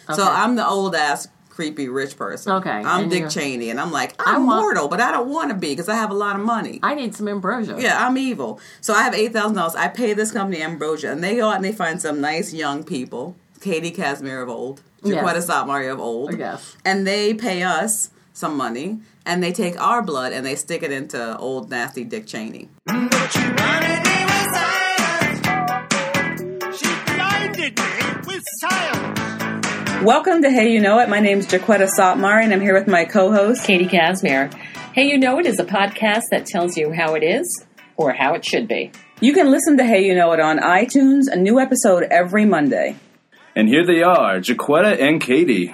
So I'm the old ass creepy rich person. Okay. I'm Dick Cheney, and I'm like, I'm mortal, but I don't want to be because I have a lot of money. I need some ambrosia. Yeah, I'm evil. So I have $8,000. I pay this company ambrosia, and they go out and they find some nice young people, Katie Casimir of old, Jaquetta Satmari of old, and they pay us some money, and they take our blood and they stick it into old nasty Dick Cheney. But you blinded me with silence. She blinded me with silence. Welcome to Hey You Know It. My name's Jaquetta Satmari, and I'm here with my co-host, Katie Casimir. Hey You Know It is a podcast that tells you how it is or how it should be. You can listen to Hey You Know It on iTunes, a new episode every Monday. And here they are, Jaquetta and Katie.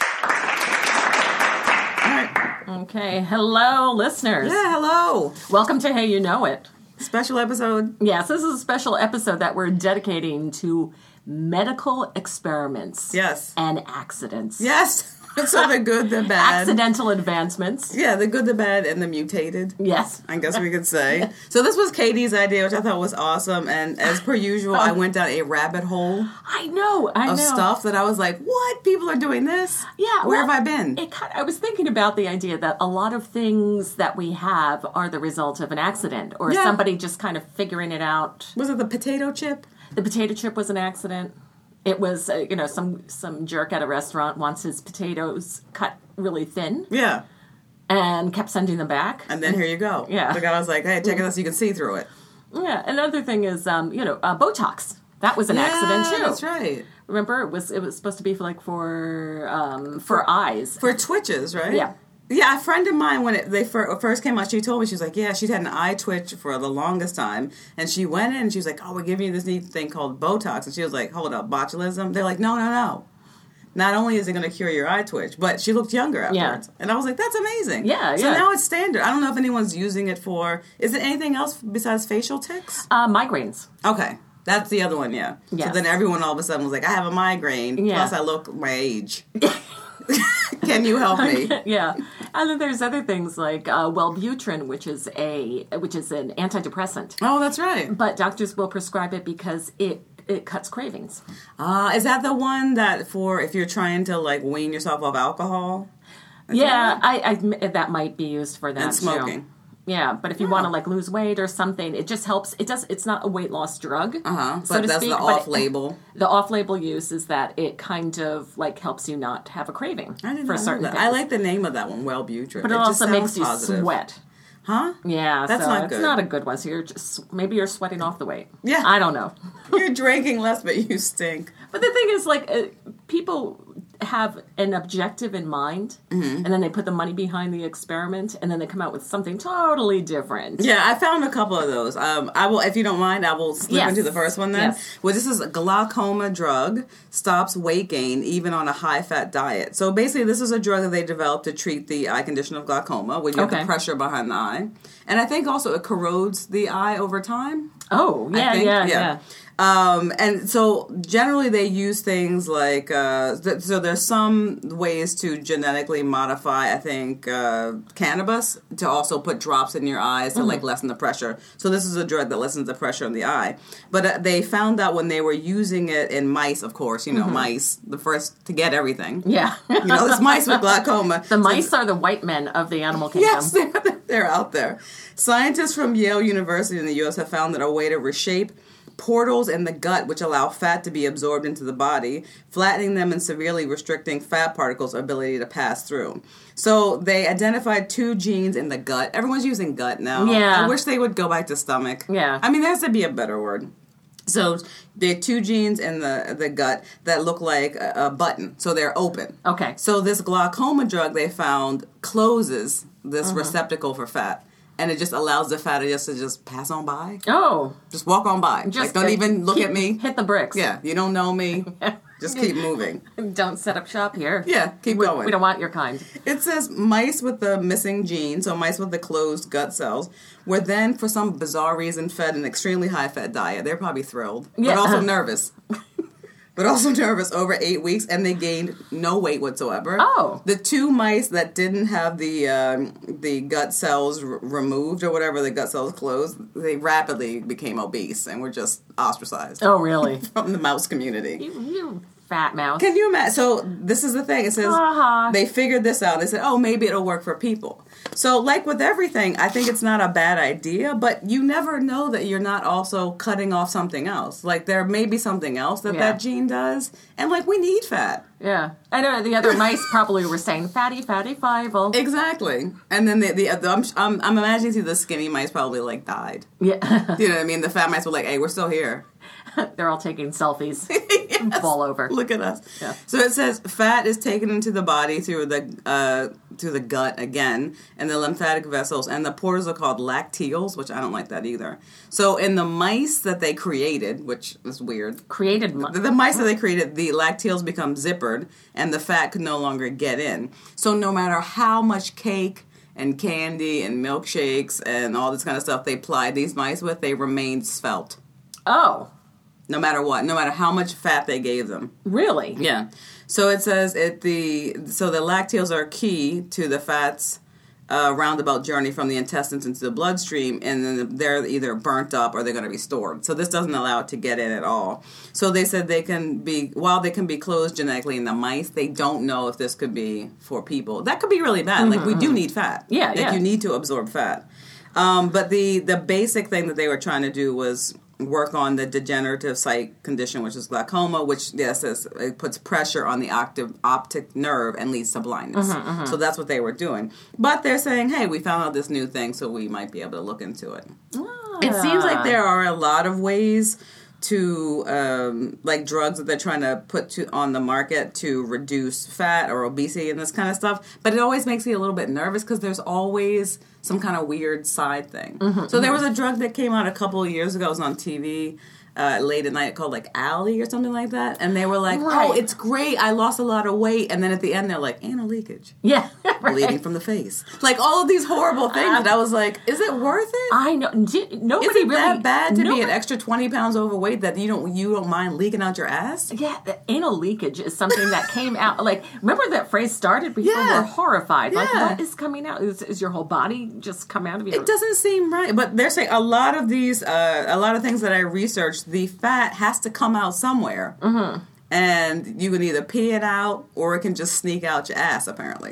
Okay, hello, listeners. Yeah, hello. Welcome to Hey You Know It. Special episode. Yes, this is a special episode that we're dedicating to medical experiments. Yes. And accidents. Yes. So the good, the bad. Accidental advancements. Yeah, the good, the bad, and the mutated. Yes. I guess we could say. So this was Katie's idea, which I thought was awesome. And as per usual, I went down a rabbit hole. I know. Of stuff that I was like, what? People are doing this? Yeah. Where have I been? I was thinking about the idea that a lot of things that we have are the result of an accident or somebody just kind of figuring it out. Was it the potato chip? The potato chip was an accident. It was, some jerk at a restaurant wants his potatoes cut really thin. Yeah. And kept sending them back. And then here you go. Yeah. The guy was like, hey, check it out so you can see through it. Yeah. Another thing is, Botox. That was an accident, too. That's right. Remember, it was supposed to be for eyes. For twitches, right? Yeah. Yeah, a friend of mine, when they first came out, she told me, she was like, yeah, she'd had an eye twitch for the longest time. And she went in and she was like, oh, we're giving you this neat thing called Botox. And she was like, hold up, botulism? They're like, no. Not only is it going to cure your eye twitch, but she looked younger afterwards. Yeah. And I was like, that's amazing. Yeah, So now it's standard. I don't know if anyone's using it for, is it anything else besides facial tics? Migraines. Okay. That's the other one, yeah. Yes. So then everyone all of a sudden was like, I have a migraine, plus I look my age. Can you help me? Yeah. And then there's other things like Wellbutrin, which is an antidepressant. Oh, that's right. But doctors will prescribe it because it cuts cravings. Is that the one that for if you're trying to like wean yourself off alcohol? I that might be used for that and smoking. Too. Yeah, but if you want to like lose weight or something, it just helps. It's not a weight loss drug. But so that's the off-label. The off-label use is that it kind of like helps you not have a craving for certain things. I like the name of that one, Wellbutrin. But it also makes you sweat. Huh? Yeah, that's so not good. It's not a good one. So maybe you're sweating off the weight. Yeah, I don't know. You're drinking less, but you stink. But the thing is, like, people have an objective in mind, and then they put the money behind the experiment, and then they come out with something totally different. Yeah, I found a couple of those. I will, if you don't mind, I will slip into the first one then. Yes. Well, this is a glaucoma drug, stops weight gain even on a high-fat diet. So basically, this is a drug that they developed to treat the eye condition of glaucoma, when you have the pressure behind the eye. And I think also it corrodes the eye over time. Oh, yeah. And so generally they use things like, so there's some ways to genetically modify, I think, cannabis to also put drops in your eyes to like lessen the pressure. So this is a drug that lessens the pressure in the eye. But they found out when they were using it in mice, of course, mice, the first to get everything. Yeah. It's mice with glaucoma. The mice are the white men of the animal kingdom. Yes, they're out there. Scientists from Yale University in the U.S. have found that a way to reshape portals in the gut which allow fat to be absorbed into the body, flattening them and severely restricting fat particles' ability to pass through. So they identified 2 genes in the gut. Everyone's using gut now. Yeah. I wish they would go back to stomach. Yeah. I mean, there has to be a better word. So there are 2 genes in the gut that look like a button. So they're open. Okay. So this glaucoma drug they found closes this receptacle for fat. And it just allows the fat to just pass on by. Oh. Just walk on by. Just don't even look at me. Hit the bricks. Yeah, you don't know me. Just keep moving. Don't set up shop here. Yeah, keep going. We don't want your kind. It says mice with the missing gene, so mice with the closed gut cells, were then, for some bizarre reason, fed an extremely high-fat diet. They're probably thrilled, but also nervous. Over 8 weeks, and they gained no weight whatsoever. Oh. The 2 mice that didn't have the gut cells removed or whatever, the gut cells closed, they rapidly became obese and were just ostracized. Oh, really? From the mouse community. You fat mouse. Can you imagine? So this is the thing. It says Uh-huh. they figured this out. They said, oh, maybe it'll work for people. So like with everything, I think it's not a bad idea, but you never know that you're not also cutting off something else. Like there may be something else that Yeah. that gene does. And like we need fat. Yeah. I know the other mice probably were saying fatty, fatty, five-o. Exactly. And then I'm imagining the skinny mice probably like died. Yeah. You know what I mean? The fat mice were like, hey, we're still here. They're all taking selfies. Yes. Fall over. Look at us. Yeah. So it says fat is taken into the body through the gut again, and the lymphatic vessels, and the pores are called lacteals, which I don't like that either. So in the mice that they created, which is weird, Created the mice that they created, the lacteals become zippered, and the fat could no longer get in. So no matter how much cake and candy and milkshakes and all this kind of stuff they plied these mice with, they remained svelte. Oh, No matter what, no matter how much fat they gave them. really? Yeah. So it says the lacteals are key to the fat's roundabout journey from the intestines into the bloodstream, and then they're either burnt up or they're going to be stored. So this doesn't allow it to get in at all. So they said while they can be closed genetically in the mice, they don't know if this could be for people. That could be really bad. Like we do need fat. Yeah, like yeah. you need to absorb fat. But the basic thing that they were trying to do was work on the degenerative sight condition, which is glaucoma, which it puts pressure on the optic nerve and leads to blindness. So that's what they were doing. But they're saying, hey, we found out this new thing, so we might be able to look into it. It seems like there are a lot of ways to, like drugs that they're trying to put on the market to reduce fat or obesity and this kind of stuff. But it always makes me a little bit nervous because there's always some kind of weird side thing. So there was a drug that came out a couple of years ago. It was on TV late at night called like Ally or something like that. And they were like, Right. oh, it's great. I lost a lot of weight. And then at the end, they're like, anal leakage. Yeah. Right. Bleeding from the face. Like all of these horrible things. And I was like, is it worth it? I know. Nobody Is it really that bad to be nobody- an extra 20 pounds overweight that you don't mind leaking out your ass? Yeah, the anal leakage is something that came out. Like, remember that phrase started? People Yeah. were horrified. Like, Yeah. what is coming out? Is your whole body just come out of your... It doesn't seem right. But they're saying a lot of things that I researched, the fat has to come out somewhere. Mm-hmm. And you can either pee it out or it can just sneak out your ass, apparently.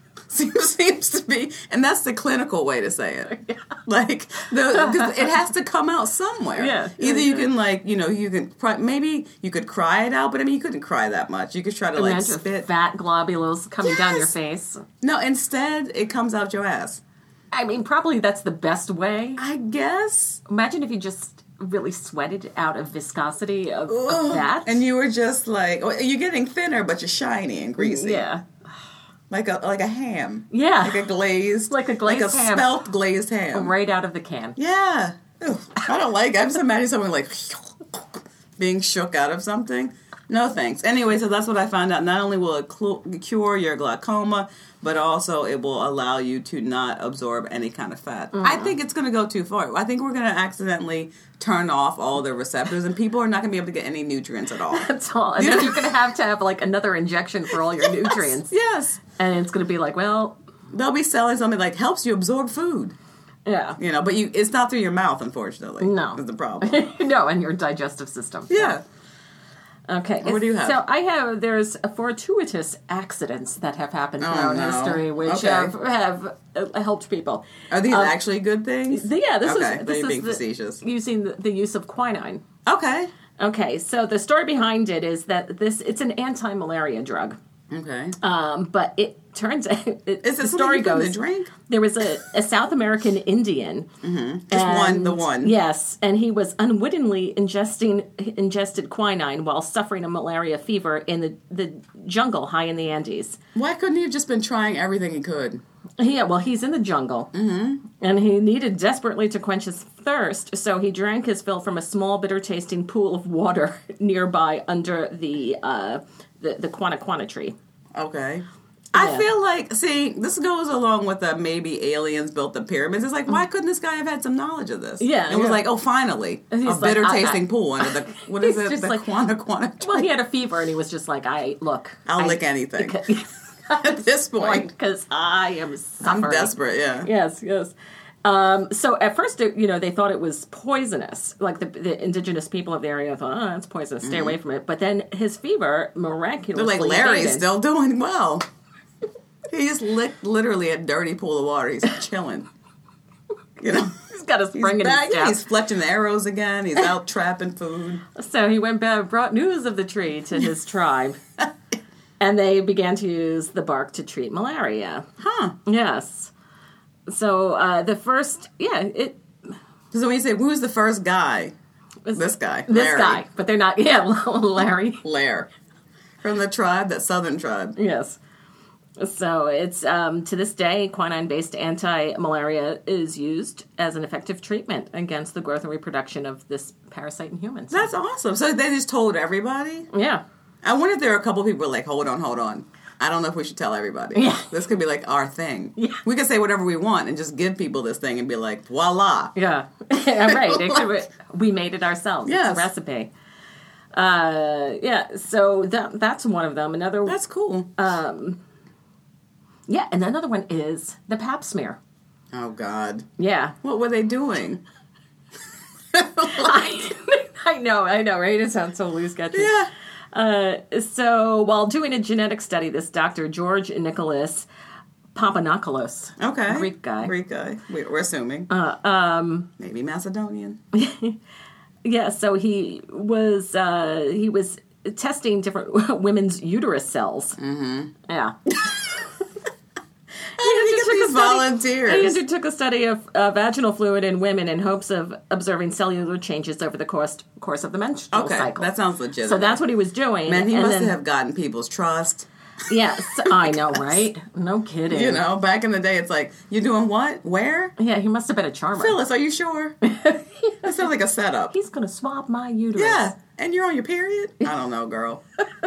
Seems to be, and that's the clinical way to say it. Yeah. Like, because it has to come out somewhere. Yeah. Either you can, like, you can, maybe you could cry it out, but I mean, you couldn't cry that much. You could try to, like, Imagine spit. fat globules coming down your Yes. face. No, instead, it comes out your ass. I mean, probably that's the best way. I guess. Imagine if you just really sweated out of viscosity of fat. And you were just like, you're getting thinner, but you're shiny and greasy. Yeah. Like a ham. Yeah. Like a glazed. Like a glazed ham. Spelt glazed ham. Right out of the can. Yeah. Ew, I don't like it. I'm just imagining someone like being shook out of something. No thanks. Anyway, so that's what I found out. Not only will it cure your glaucoma, but also it will allow you to not absorb any kind of fat. I think it's going to go too far. I think we're going to accidentally turn off all the receptors and people are not going to be able to get any nutrients at all. That's all. And then you're going to have like another injection for all your nutrients. Yes. And it's going to be like, well, They'll be selling something like helps you absorb food. yeah. You know, but it's not through your mouth, unfortunately. No. Is the problem. No, and your digestive system. Yeah. Okay. What do you have? So there's fortuitous accidents that have happened throughout no. history, which Okay. have helped people. Are these actually good things? Yeah, this Okay, is then you're being the- facetious. using the use of quinine. Okay. Okay, so the story behind it is that it's an anti-malaria drug. Okay. But it turns out, Is it the something story you put in goes, the drink? there was a South American Indian. Just the one. Yes, and he was unwittingly ingested quinine while suffering a malaria fever in the jungle high in the Andes. Why couldn't he have just been trying everything he could? Yeah, well, he's in the jungle, and he needed desperately to quench his thirst, so he drank his fill from a small, bitter-tasting pool of water nearby under the Quana tree. Okay. Yeah. I feel like, see, this goes along with the maybe aliens built the pyramids. It's like, why couldn't this guy have had some knowledge of this? Yeah, It was yeah. like, oh, finally, And a he's like, bitter-tasting pool under the, what is He's it, just the like- Quana Well, he had a fever, and he was just like, I'll lick anything. Because At this point, I am suffering. I'm desperate, yeah. Yes, yes. So at first, they thought it was poisonous. Like the indigenous people of the area thought, oh, that's poisonous. Stay away from it. But then his fever miraculously They're like, Larry's abated. still doing well. He just licked literally a dirty pool of water. He's chilling. He's got a spring in his back. step. He's fletching the arrows again. He's out trapping food. So he went back, brought news of the tree to his tribe. And they began to use the bark to treat malaria. Huh. Yes. So the first, So when you say, who's the first guy? This guy. This Larry. guy. But they're not, Larry. Lair. From the tribe, that southern tribe. Yes. So it's, to this day, quinine-based anti-malaria is used as an effective treatment against the growth and reproduction of this parasite in humans. That's awesome. So they just told everybody? Yeah. I wonder if there are a couple people like, hold on. I don't know if we should tell everybody. Yeah. This could be like our thing. Yeah. We could say whatever we want and just give people this thing and be like, voila. Yeah. Right. We made it ourselves. Yes. It's a recipe. So that's one of them. Another. That's cool. Yeah, and another one is the pap smear. Oh, God. Yeah. What were they doing? I know, right? It sounds so loose sketchy. Yeah. So while doing a genetic study, this Dr. George Nicholas Papanopoulos, Okay. Greek guy. We're assuming. Maybe Macedonian. Yeah, so he was testing different women's uterus cells. Mm-hmm. Yeah. How did he get these volunteers? He undertook a study of vaginal fluid in women in hopes of observing cellular changes over the course of the menstrual cycle. That sounds legitimate. So that's what he was doing. Man, he must have gotten people's trust. Yes, I know, right? No kidding. Back in the day, it's like, you doing what? Where? Yeah, he must have been a charmer. Phyllis, are you sure? That sounds like a setup. He's going to swab my uterus. Yeah, and you're on your period? I don't know, girl.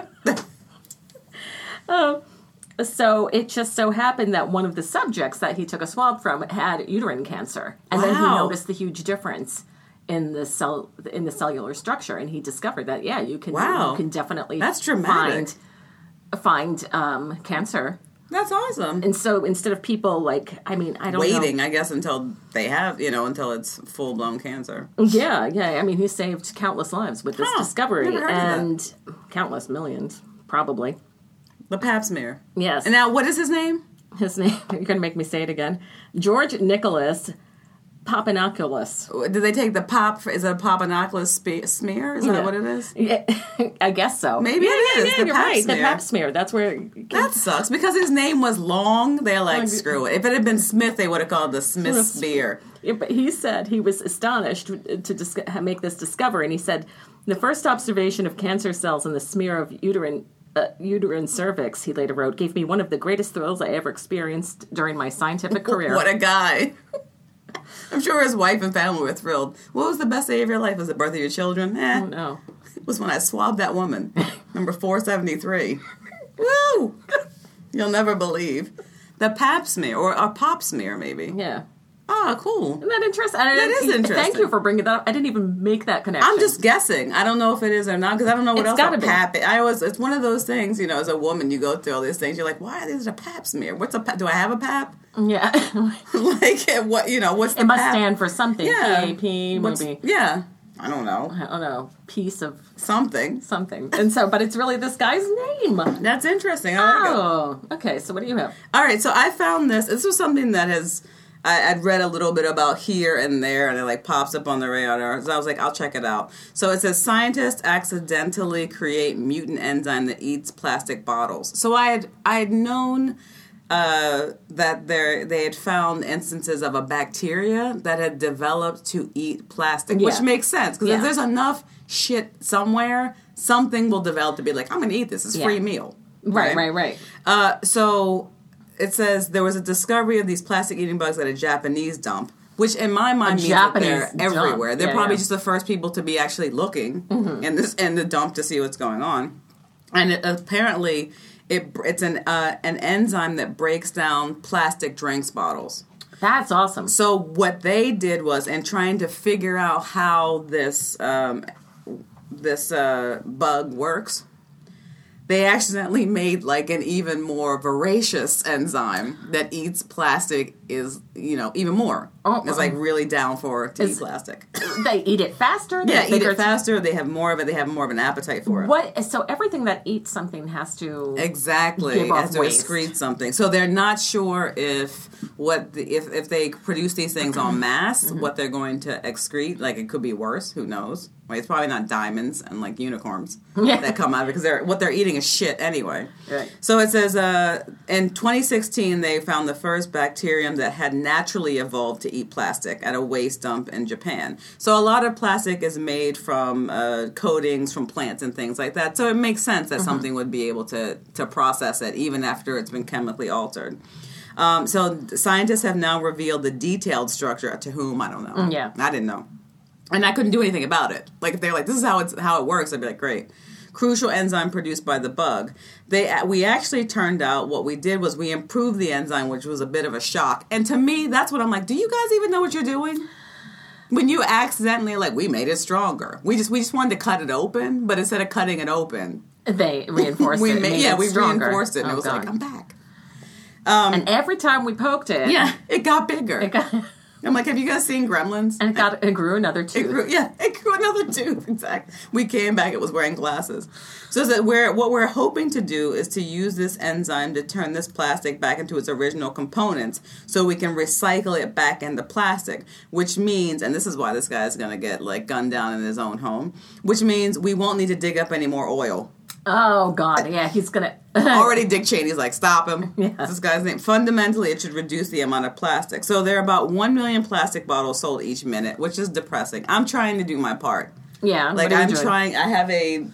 So it just so happened that one of the subjects that he took a swab from had uterine cancer. And then he Wow. noticed the huge difference in the cellular structure, and he discovered that you can definitely That's dramatic. find cancer. That's awesome. And so instead of people I don't know. Waiting, I guess, until they have, until it's full-blown cancer. Yeah. I mean, he saved countless lives with this discovery, never heard of that. countless millions, probably. The pap smear. Yes. And now, what is his name? His name, you're going to make me say it again. George Nicholas Papanopoulos. Did they take the is it a Papanopoulos smear? Is that what it is? Yeah, I guess so. Maybe it is. Yeah, The you're pap right. smear. The pap smear. That's where. That sucks because his name was long. They're like, screw it. If it had been Smith, they would have called the Smith smear. Yeah, but he said he was astonished to make this discovery, and he said the first observation of cancer cells in the smear of uterine cervix, he later wrote, gave me one of the greatest thrills I ever experienced during my scientific career. What a guy. I'm sure his wife and family were thrilled. What was the best day of your life? Was the birth of your children? Oh, no. It was when I swabbed that woman. Number 473. Woo! You'll never believe. The pap smear, or a pop smear, maybe. Yeah. Ah, cool. Isn't that interesting? That is interesting. Thank you for bringing that up. I didn't even make that connection. I'm just guessing. I don't know if it is or not because I don't know what It's else gotta a be. pap. It's one of those things. As a woman, you go through all these things. You're like, why is it a pap smear? What's a pap? Do I have a pap? Yeah. Like what? What's the It must pap? stand for something. Yeah. PAP, What's- maybe. Yeah. I don't know. I don't know. Piece of Something. something. And so, but it's really this guy's name. That's interesting. I like it. Oh, okay. So what do you have? All right, so I found this. This was something that I'd read a little bit about here and there, and it pops up on the radar. So I was like, I'll check it out. So it says scientists accidentally create mutant enzyme that eats plastic bottles. So I had known that they had found instances of a bacteria that had developed to eat plastic, which Yeah. makes sense because Yeah. if there's enough shit somewhere, something will develop to be like, I'm going to eat this. It's a free meal. Right. So it says there was a discovery of these plastic eating bugs at a Japanese dump, which in my mind means that they're Japanese dump. everywhere. They're Yeah, probably yeah. just the first people to be actually looking in the dump to see what's going on. And apparently it's an enzyme that breaks down plastic drinks bottles. That's awesome. So what they did was, in trying to figure out how this bug works, they accidentally made like an even more voracious enzyme that eats plastic is, even more. It's like really down to eat plastic. They eat it faster? Yeah, eat it faster. They have more of it. They have more of an appetite for it. So everything that eats something has to exactly give off has to waste. excrete something. So they're not sure if they produce these things en masse, what they're going to excrete. Like it could be worse. Who knows? Right? It's probably not diamonds and like unicorns that come out because what they're eating is shit anyway. Right. So it says in 2016 they found the first bacterium that had naturally evolved to eat plastic at a waste dump in Japan. So a lot of plastic is made from coatings from plants and things like that. So it makes sense that something would be able to process it even after it's been chemically altered. So scientists have now revealed the detailed structure to whom I don't know. Yeah, I didn't know. And I couldn't do anything about it. Like, if they're like, this is how it works, I'd be like, great. Crucial enzyme produced by the bug. We actually turned out, what we did was we improved the enzyme, which was a bit of a shock. And to me, that's what I'm like, do you guys even know what you're doing? When you accidentally, we made it stronger. We just wanted to cut it open, but instead of cutting it open, they reinforced it. We reinforced it. And it was like, I'm back. And every time we poked it, it got bigger. I'm like, have you guys seen Gremlins? And it grew another tooth. It grew another tooth, exactly. We came back, it was wearing glasses. So that what we're hoping to do is to use this enzyme to turn this plastic back into its original components so we can recycle it back into plastic, which means, and this is why this guy's going to get, gunned down in his own home, which means we won't need to dig up any more oil. Oh, God, yeah, he's going to... Already Dick Cheney's like, stop him. Yeah. This guy's name. Fundamentally, it should reduce the amount of plastic. So there are about 1 million plastic bottles sold each minute, which is depressing. I'm trying to do my part. Yeah. I'm trying, I have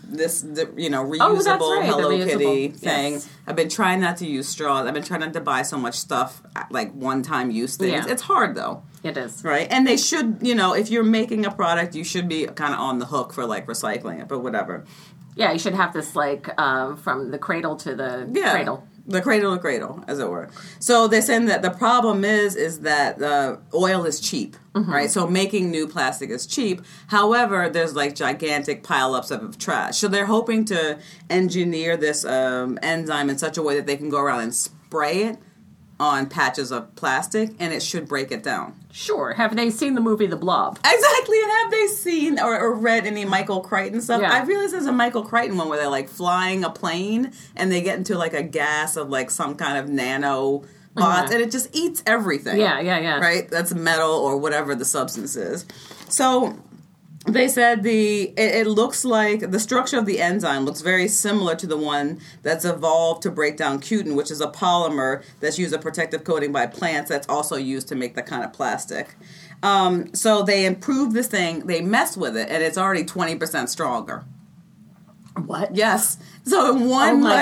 reusable Hello Kitty thing. Yes. I've been trying not to use straws. I've been trying not to buy so much stuff, like one-time use things. Yeah. It's hard, though. It is. Right? And they should, if you're making a product, you should be kind of on the hook for, recycling it, but whatever. Yeah, you should have this, from the cradle to the cradle. The cradle to cradle, as it were. So they're saying that the problem is that oil is cheap, right? So making new plastic is cheap. However, there's, gigantic pile-ups of trash. So they're hoping to engineer this enzyme in such a way that they can go around and spray it on patches of plastic, and it should break it down. Sure. Have they seen the movie The Blob? Exactly. And have they seen or read any Michael Crichton stuff? Yeah. I realize there's a Michael Crichton one where they're, flying a plane, and they get into, a gas of, some kind of nano bots, and it just eats everything. Yeah. Right? That's metal or whatever the substance is. So... they said it looks like the structure of the enzyme looks very similar to the one that's evolved to break down cutin, which is a polymer that's used as a protective coating by plants that's also used to make that kind of plastic. So they improved this thing, they messed with it, and it's already 20% stronger. What? Yes. So in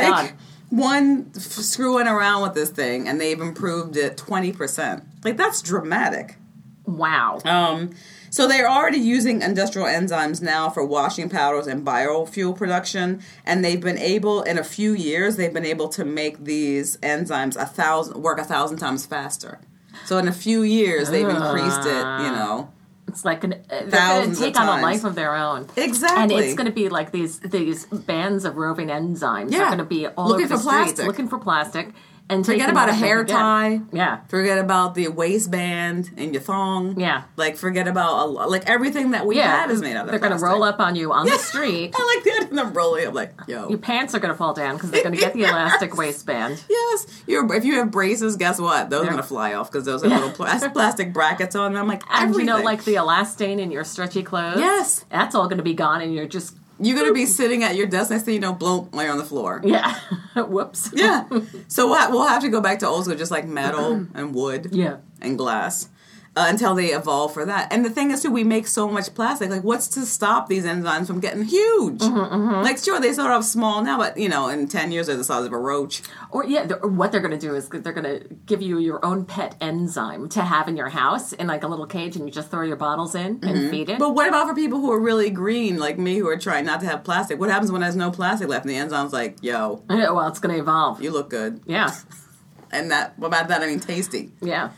one screwing around with this thing, and they've improved it 20%. That's dramatic. Wow. So they're already using industrial enzymes now for washing powders and biofuel production, and they've been able, in a few years, to make these enzymes work 1,000 times faster. So in a few years, they've increased it, It's like they're going to take on a life of their own. Exactly. And it's going to be like these bands of roving enzymes. Yeah. They're going to be all over the streets looking for plastic. And forget about a hair tie. Yeah. Forget about the waistband and your thong. Yeah. Forget about, everything that we have is made out of They're going to roll up on you on the street. I like that. And I'm rolling up yo. Your pants are going to fall down because they're going to get the elastic waistband. Yes. If you have braces, guess what? Those are going to fly off because those are little plastic brackets on them. And the elastane in your stretchy clothes. Yes. That's all going to be gone and you're just... You're going to be sitting at your desk, next thing you know, bloom, while you're on the floor. Yeah. Whoops. Yeah. So we'll have to go back to old school, just metal and wood and glass until they evolve for that. And the thing is, too, we make so much plastic. What's to stop these enzymes from getting huge? Sure, they start off small now, but, in 10 years, they're the size of a roach. Or, what they're going to do is they're going to give you your own pet enzyme to have in your house in, a little cage, and you just throw your bottles in and feed it. But what about for people who are really green, like me, who are trying not to have plastic? What happens when there's no plastic left and the enzyme's like, yo. Well, it's going to evolve. You look good. Yeah. And about that, I mean tasty. Yeah.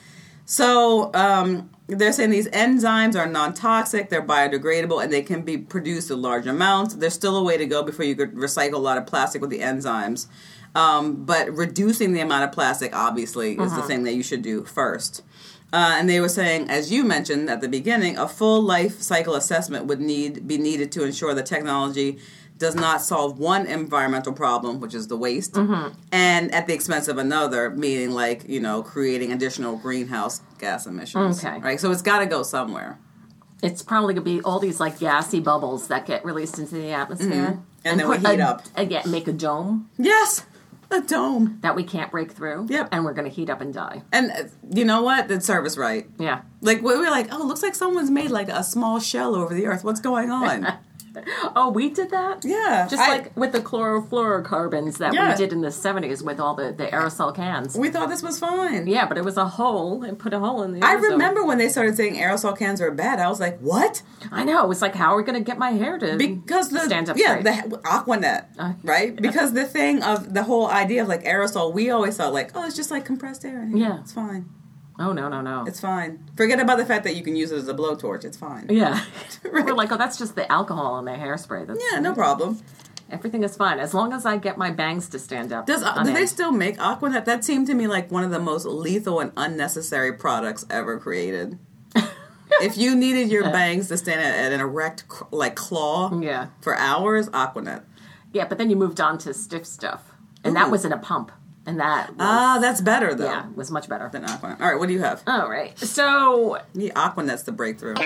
So they're saying these enzymes are non-toxic, they're biodegradable, and they can be produced in large amounts. There's still a way to go before you could recycle a lot of plastic with the enzymes. But reducing the amount of plastic, obviously, is the thing that you should do first. And they were saying, as you mentioned at the beginning, a full life cycle assessment would be needed to ensure the technology does not solve one environmental problem, which is the waste, and at the expense of another, meaning like, creating additional greenhouse gas emissions. Okay. Right? So it's got to go somewhere. It's probably going to be all these like gassy bubbles that get released into the atmosphere. And then we heat up. Again, make a dome Yes! A dome. that we can't break through. Yep. And we're going to heat up and die. And you know what? That serve us right. Yeah. Like, we were like, oh, it looks like someone's made like a small shell over the earth. What's going on? Oh, we did that? Yeah. Just like with the chlorofluorocarbons that Yeah. we did in the 70s with all the aerosol cans. We thought this was fine. Yeah, but it was a hole. It put a hole in the I ozone. remember when they started saying aerosol cans were bad. I was like, what? I know. It was like, how are we going to get my hair to Because stand up the straight? Aquanet, right? Because the thing of the whole idea of like aerosol, we always thought like, oh, it's just like compressed air. Yeah. It's fine. Oh, no. It's fine. Forget about the fact that you can use it as a blowtorch. It's fine. Yeah. Right. We're like, oh, that's just the alcohol in the hairspray. That's Yeah, no problem. Everything is fine as long as I get my bangs to stand up. Do on they end. still make Aquanet? That seemed to me like one of the most lethal and unnecessary products ever created. If you needed your bangs to stand at an erect claw Yeah. for hours, Aquanet. Yeah, but then you moved on to stiff stuff. And that was in a pump. And that was, That's better though. yeah, was much better. Than Aquanet. All right, what do you have? All right. So, The Aquanet's the breakthrough.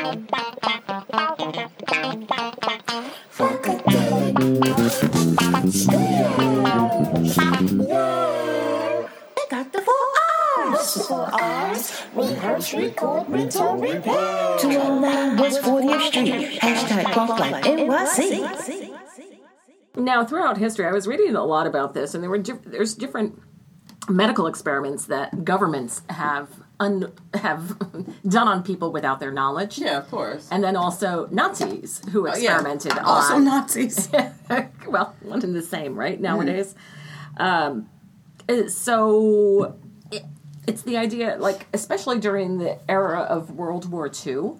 Got the 4 R's. 4 R's. Rehearse, record, return, repair. 209 West 40th Street. Hashtag Punk Life NYC. now throughout history, I was reading a lot about this, and there's different medical experiments that governments have done on people without their knowledge. Yeah, of course. And then also Nazis who experimented on... Also Nazis. well, one and the same, right, nowadays? So it's the idea, like, especially during the era of World War II,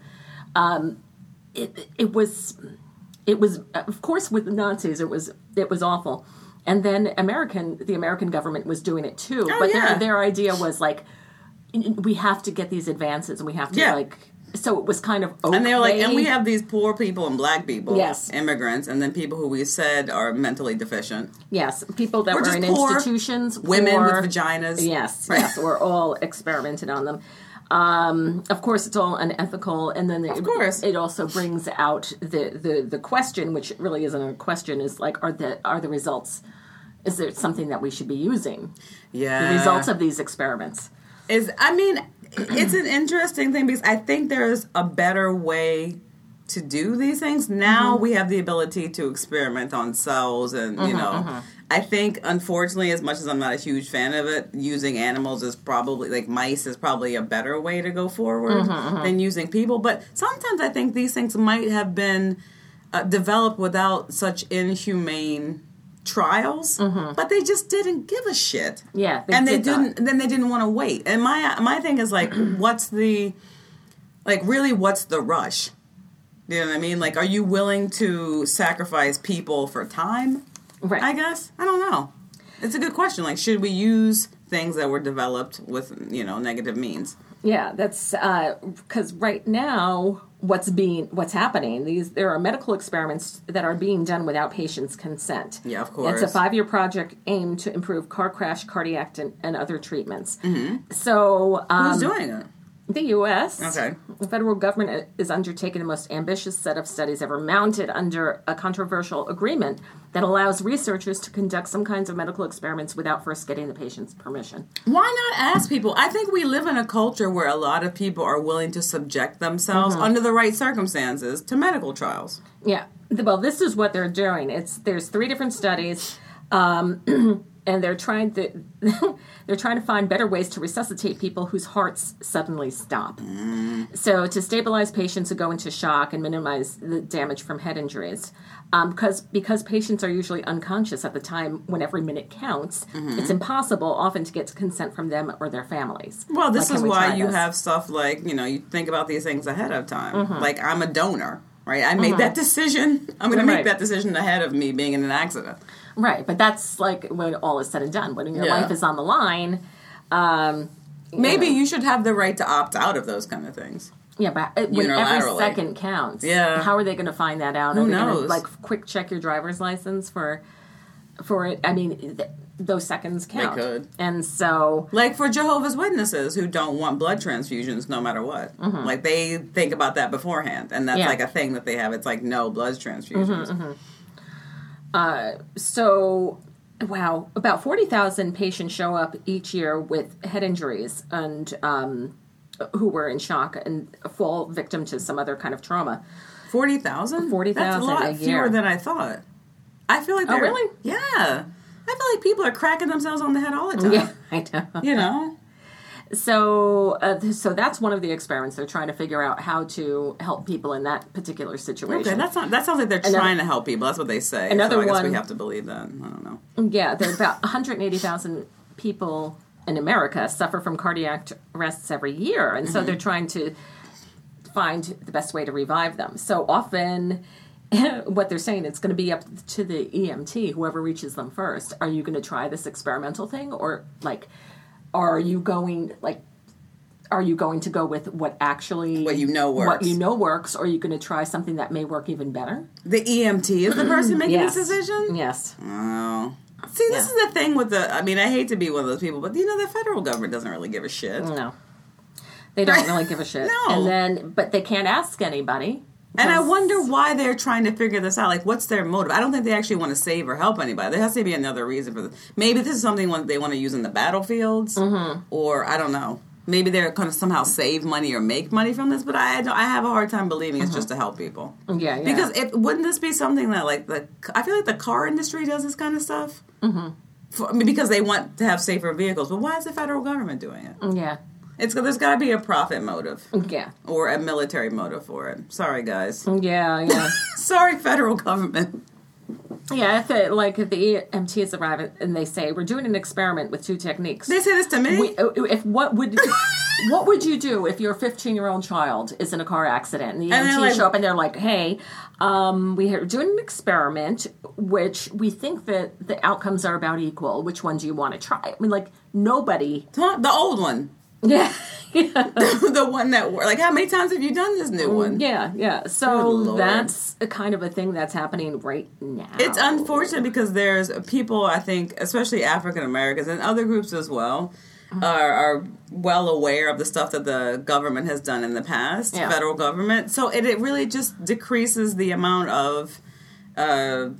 it was, of course, with the Nazis, it was awful. And then the American government was doing it too. Oh, but yeah. their idea was, like, we have to get these advances, and we have to, Yeah. like... So it was kind of okay. And they were like, and we have these poor people and black people, Yes. immigrants, and then people who we said are mentally deficient. Yes, people that Or were just in poor institutions. Women or, with vaginas. Yes, Right. yes, or all experimented on them. Of course, it's all unethical, and then Of course. it also brings out the question, which really isn't a question, is like, are the results? Is there something that we should be using? Yeah. The results of these experiments. It's an interesting thing because I think there's a better way to do these things. Now we have the ability to experiment on cells and, I think, unfortunately, as much as I'm not a huge fan of it, using animals is probably, like mice is probably a better way to go forward than using people. But sometimes I think these things might have been developed without such inhumane trials, but they just didn't give a shit. Yeah, They did didn't want to wait. And my thing is like, what's the rush? You know what I mean? Like, are you willing to sacrifice people for time? Right. I guess. I don't know. It's a good question. Like, should we use things that were developed with, negative means? Yeah, that's because right now what's happening. There are medical experiments that are being done without patients' consent. Yeah, of course. It's a 5-year project aimed to improve car crash, cardiac, and other treatments. So Who's doing it? the U.S. Okay. The federal government is undertaking the most ambitious set of studies ever mounted under a controversial agreement that allows researchers to conduct some kinds of medical experiments without first getting the patient's permission. Why not ask people? I think we live in a culture where a lot of people are willing to subject themselves under the right circumstances to medical trials. Yeah. Well, this is what they're doing. There's 3 different studies, and and they're trying to find better ways to resuscitate people whose hearts suddenly stop. So to stabilize patients who go into shock and minimize the damage from head injuries, because patients are usually unconscious at the time when every minute counts, it's impossible often to get consent from them or their families. Well, this Like, is can we why try you this? have stuff like, you think about these things ahead of time. Like, I'm a donor, right? I made that decision. I'm going to make Right. that decision ahead of me being in an accident. Right, but that's like when all is said and done. When your Yeah. life is on the line, Maybe you should have the right to opt out of those kind of things. yeah, but when every Unilaterally. second counts, Yeah. how are they going to find that out? Who Are they gonna, knows? like, quick check your driver's license for it? I mean, those seconds count. could. And so, Like for Jehovah's Witnesses who don't want blood transfusions no matter what. Like they think about that beforehand. And that's Yeah. like a thing that they have. It's like no blood transfusions. So, wow, about 40,000 patients show up each year with head injuries and who were in shock and fall victim to some other kind of trauma. 40,000? 40,000 That's a lot a year. fewer than I thought. I feel like Oh, they're... really? Yeah. I feel like people are cracking themselves on the head all the time. Yeah, I know. You know? So that's one of the experiments. They're trying to figure out how to help people in that particular situation. Okay, that sounds like they're trying to help people. That's what they say. Another so I guess one- we have to believe that. I don't know. Yeah, there are about 180,000 people in America suffer from cardiac arrests every year, and so they're trying to find the best way to revive them. So often, what they're saying, it's going to be up to the EMT, whoever reaches them first. Are you going to try this experimental thing, or like, are you going to go with what actually What you know works. What you know works, or are you going to try something that may work even better? The EMT is the person making Yes. this decision? Yes. Oh. See, this is the thing with I mean, I hate to be one of those people, but the federal government doesn't really give a shit. No. They don't really give a shit. No. But they can't ask anybody. And I because- wonder why they're trying to figure this out. Like, what's their motive? I don't think they actually want to save or help anybody. There has to be another reason for this. Maybe this is something they want to use in the battlefields, or I don't know. Maybe they're going to somehow save money or make money from this. But I have a hard time believing it's just to help people. Yeah. Because wouldn't this be something that I feel like the car industry does this kind of stuff? Because they want to have safer vehicles. But why is the federal government doing it? Yeah. There's got to be a profit motive Yeah. or a military motive for it. Sorry, guys. Yeah. Sorry, federal government. Yeah, if the EMTs arrive and they say, we're doing an experiment with two techniques. They say this to me. What would you do if your 15-year-old child is in a car accident and the And they're EMTs like- show up and they're like, hey, we are doing an experiment which we think that the outcomes are about equal. Which one do you want to try? I mean, like, nobody... The old one. Yeah. The one that how many times have you done this new one? Yeah. Good So Lord. that's a kind of a thing that's happening right now. It's unfortunate because there's people, I think, especially African Americans and other groups as well, are well aware of the stuff that the government has done in the past, Yeah. federal government. So it really just decreases the amount of, I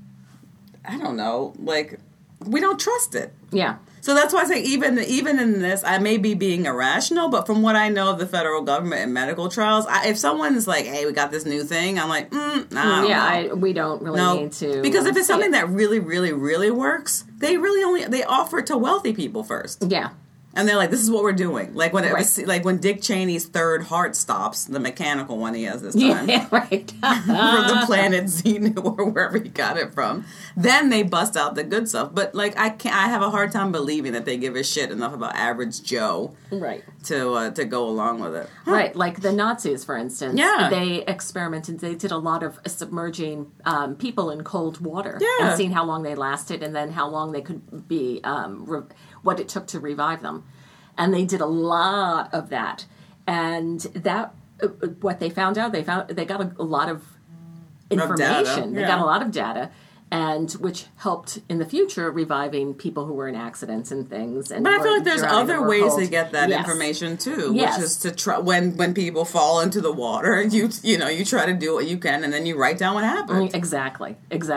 don't know, we don't trust it. Yeah. So that's why I say even in this, I may be being irrational, but from what I know of the federal government and medical trials, if someone's like, "Hey, we got this new thing," I'm like, "Nah." We don't really need to, because if it's see something it. that really, really, really works, they offer it to wealthy people first, Yeah. and they're like, "This is what we're doing." Like when it Right. was, like when Dick Cheney's third heart stops, the mechanical one he has this time. Yeah, right. From the planet Xenu or wherever he got it from. Then they bust out the good stuff. But I have a hard time believing that they give a shit enough about average Joe Right. to go along with it. Right, like the Nazis, for instance. Yeah. They experimented. They did a lot of submerging people in cold water Yeah. and seeing how long they lasted and then how long they could be, what it took to revive them. And they did a lot of that. And that, what they found out, they got a lot of information. data, They yeah. got a lot of data. And which helped in the future reviving people who were in accidents and things. And But I feel like there's drowning other or ways cold. to get that Yes. information too, Yes. which is to try when people fall into the water, you try to do what you can, and then you write down what happened. Exactly.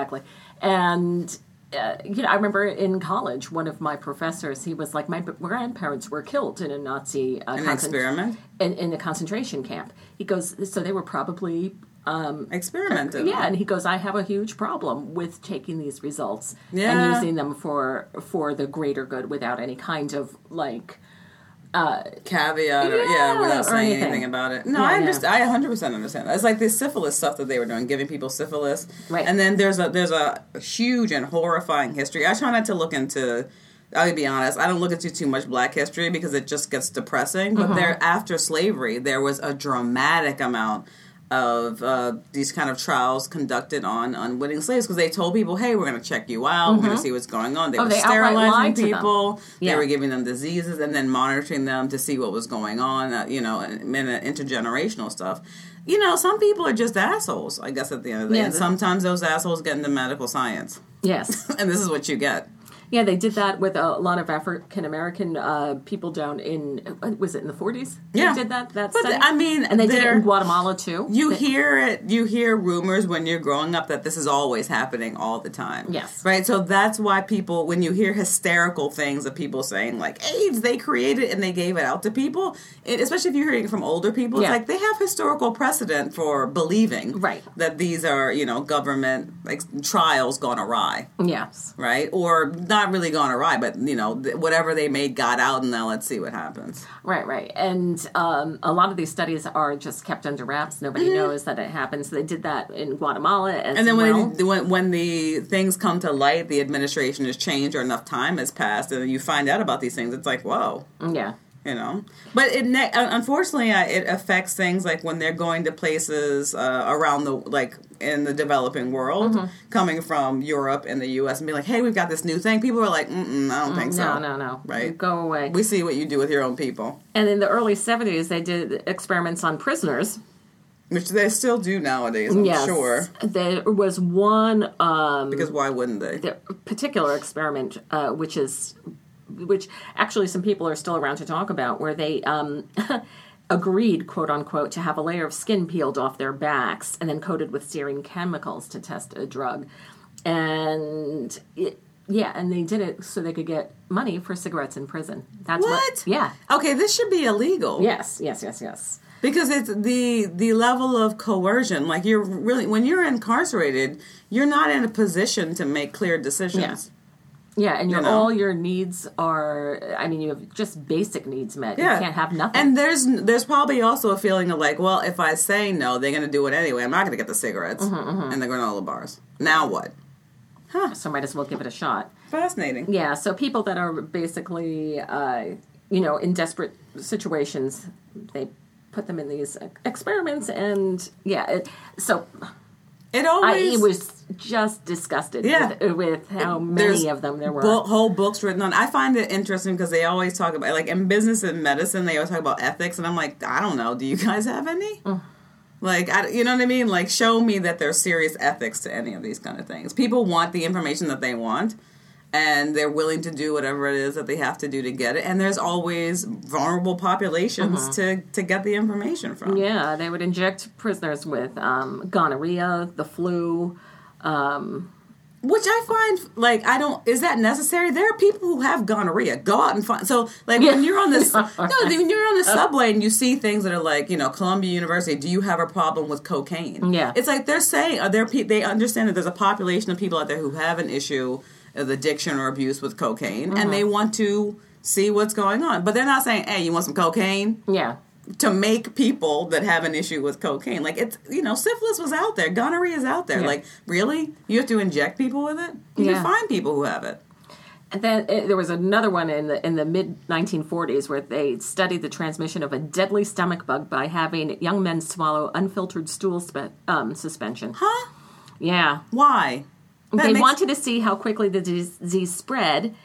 And I remember in college, one of my professors, he was like, my grandparents were killed in a Nazi An experiment. in a concentration camp. He goes, so they were probably experimented. Yeah, and he goes, I have a huge problem with taking these results Yeah. and using them for the greater good without any kind of like. Caveat, Yeah, without or saying anything. anything about it. No, Yeah, I yeah. understand. I 100% understand that. It's like the syphilis stuff that they were doing, giving people syphilis, Right. And then there's a huge and horrifying history. I try not to look into. I'll be honest. I don't look into too much Black history because it just gets depressing. But there, after slavery, there was a dramatic amount of these kind of trials conducted on unwitting slaves because they told people, "Hey, we're going to check you out. We're going to see what's going on." They were they outright lied sterilizing to them. people. They Yeah. were giving them diseases and then monitoring them to see what was going on. In intergenerational stuff. Some people are just assholes. I guess at the end of the day, Yeah, and sometimes those assholes get into medical science, Yes. and this is what you get. Yeah, they did that with a lot of African American people down in, was it in the 40s? Yeah. They did that But study? I mean, and they did it they're- in Guatemala too. You hear it. You hear rumors when you're growing up that this is always happening all the time. Yes. Right. So that's why people, when you hear hysterical things of people saying like AIDS, they created and they gave it out to people, especially if you're hearing it from older people, it's Yeah. like they have historical precedent for believing Right. that these are government trials gone awry. Yes. Right. Or not really gone awry, but whatever they made got out, and now let's see what happens. Right. And a lot of these studies are just kept under wraps. Nobody knows that it happens. They did that in Guatemala as And then well. when the things come to light, the administration has changed or enough time has passed, and you find out about these things, it's like, whoa, Yeah. But unfortunately, it affects things like when they're going to places around in the developing world, coming from Europe and the U.S. and be like, hey, we've got this new thing. People are like, I don't think so. No. Right. Go away. We see what you do with your own people, And in the early 70s, they did experiments on prisoners. which they still do nowadays, I'm Yes. sure. There was one Because why wouldn't they? the particular experiment, which actually some people are still around to talk about, where they agreed, quote unquote, to have a layer of skin peeled off their backs and then coated with stearin chemicals to test a drug. And and they did it so they could get money for cigarettes in prison. That's What? Yeah. Okay, this should be illegal. Yes. Because it's the level of coercion. Like when you're incarcerated, you're not in a position to make clear decisions. Yeah, and know? all your needs are, you have just basic needs met. Yeah. You can't have nothing. And there's probably also a feeling of like, well, if I say no, they're going to do it anyway. I'm not going to get the cigarettes and the granola bars. Now what? So might as well give it a shot. Fascinating. Yeah, so people that are basically, in desperate situations, they put them in these experiments, and It always I was just disgusted with how There's many of them there were. whole books written on. I find it interesting because they always talk about, like, in business and medicine, they always talk about ethics, and I'm like, I don't know. Do you guys have any? Like, you know what I mean? Like, show me that there's serious ethics to any of these kind of things. People want the information that they want, and they're willing to do whatever it is that they have to do to get it. And there's always vulnerable populations to get the information from. Yeah, they would inject prisoners with gonorrhea, the flu. Which I find, like, is that necessary? There are people who have gonorrhea. Go out and find, so, like, when you're on this, when you're on the subway and you see things that are like, Columbia University, do you have a problem with cocaine? Yeah. It's like they're saying, they understand that there's a population of people out there who have an issue of addiction or abuse with cocaine, and they want to see what's going on. But they're not saying, hey, you want some cocaine? Yeah. To make people that have an issue with cocaine. Like, it's, syphilis was out there. Gonorrhea is out there. Yeah. Like, really? You have to inject people with it? You can find people who have it. And then there was another one in the mid-1940s where they studied the transmission of a deadly stomach bug by having young men swallow unfiltered stool suspension. Huh? Yeah. Why? They wanted to see how quickly the disease spread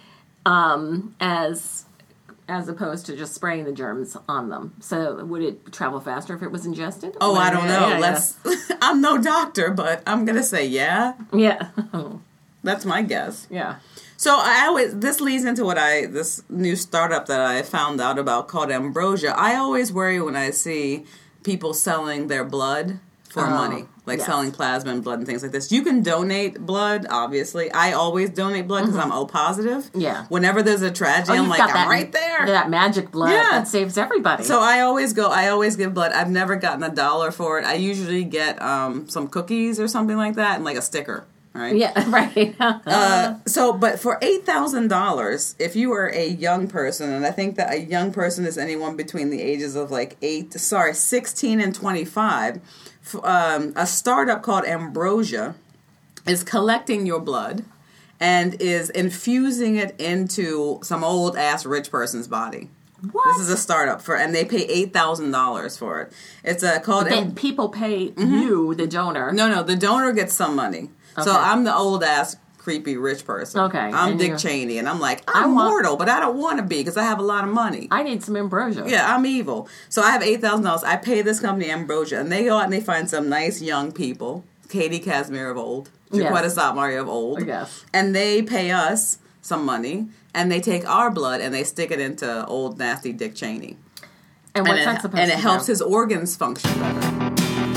as opposed to just spraying the germs on them. So would it travel faster if it was ingested? Oh, I don't know. Yeah. I'm no doctor, but I'm going to say yeah. Yeah. That's my guess. Yeah. So this leads into this new startup that I found out about called Ambrosia. I always worry when I see people selling their blood for money, like selling plasma and blood and things like this. You can donate blood, obviously. I always donate blood because I'm O positive. Yeah. Whenever there's a tragedy, I'm like, I'm right there. That magic blood that saves everybody. So I always give blood. I've never gotten $1 for it. I usually get some cookies or something like that and like a sticker. Right? Yeah, right. But for $8,000, if you are a young person, and I think that a young person is anyone between the ages of 16 and 25, a startup called Ambrosia is collecting your blood and is infusing it into some old ass rich person's body. What? This is a startup and they pay $8,000 for it. It's called. But then people pay you, the donor. No, the donor gets some money. So I'm the old ass creepy rich person. Okay. I'm Dick Cheney, and I'm like, I'm mortal, but I don't want to be because I have a lot of money. I need some Ambrosia. Yeah, I'm evil. So I have $8,000. I pay this company Ambrosia, and they go out and they find some nice young people, Katie Casimir of old, Chiquetta Satmari of old, Yes. and they pay us some money, and they take our blood and they stick it into old nasty Dick Cheney. And what's that supposed to do? And it helps his organs function better.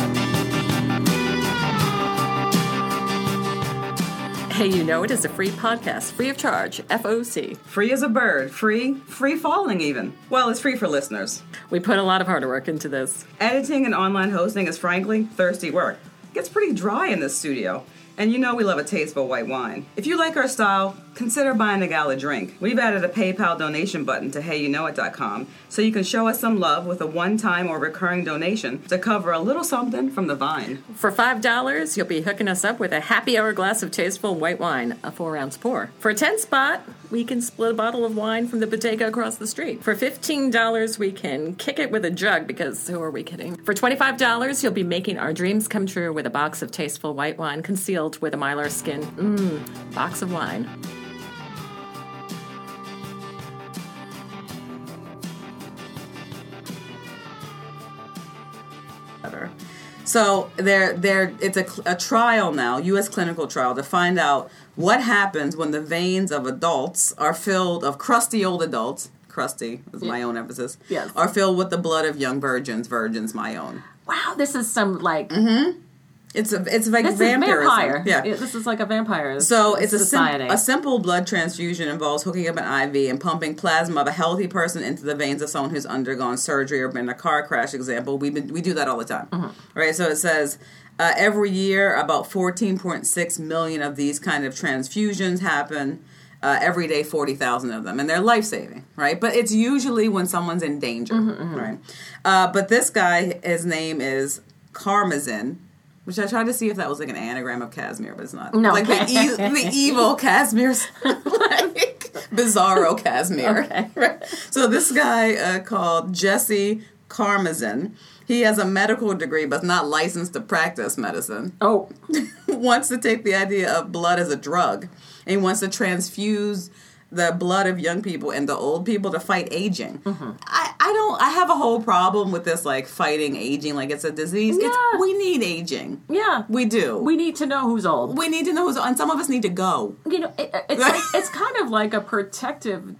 Hey, You Know It is a free podcast, free of charge, FOC. Free as a bird. Free falling even. Well, it's free for listeners. We put a lot of hard work into this. Editing and online hosting is frankly thirsty work. It gets pretty dry in this studio. And you know we love a tasteful white wine. If you like our style, consider buying a gal a drink. We've added a PayPal donation button to HeyYouKnowIt.com so you can show us some love with a one-time or recurring donation to cover a little something from the vine. For $5, you'll be hooking us up with a happy hour glass of tasteful white wine, a 4-ounce pour. For a 10 spot, we can split a bottle of wine from the bodega across the street. For $15, we can kick it with a jug, because who are we kidding? For $25, you'll be making our dreams come true with a box of tasteful white wine concealed with a Mylar skin. Box of wine. So it's a trial now, U.S. clinical trial, to find out what happens when the veins of adults are filled, of crusty old adults, crusty is my own emphasis, Yes. are filled with the blood of young virgins my own. Wow, this is some like... It's like This vampirism. is vampire. Yeah. This is like a vampire So it's society. a simple blood transfusion involves hooking up an IV and pumping plasma of a healthy person into the veins of someone who's undergone surgery or been in a car crash. Example, we do that all the time, right? So it says every year about 14.6 million of these kind of transfusions happen. Every day, 40,000 of them, and they're life saving, right? But it's usually when someone's in danger, right? But this guy, his name is Karmazin. Which I tried to see if that was like an anagram of Casimir, but it's not. No. Like the evil Casimir's, like Bizarro Casimir. Okay. Right? So this guy called Jesse Karmazin, he has a medical degree but not licensed to practice medicine. Oh. Wants to take the idea of blood as a drug. And he wants to transfuse the blood of young people into old people to fight aging. I have a whole problem with this, like, fighting aging like it's a disease. Yeah. We need aging. Yeah. We do. We need to know who's old. We need to know who's old, and some of us need to go. You know, it's kind of like a protective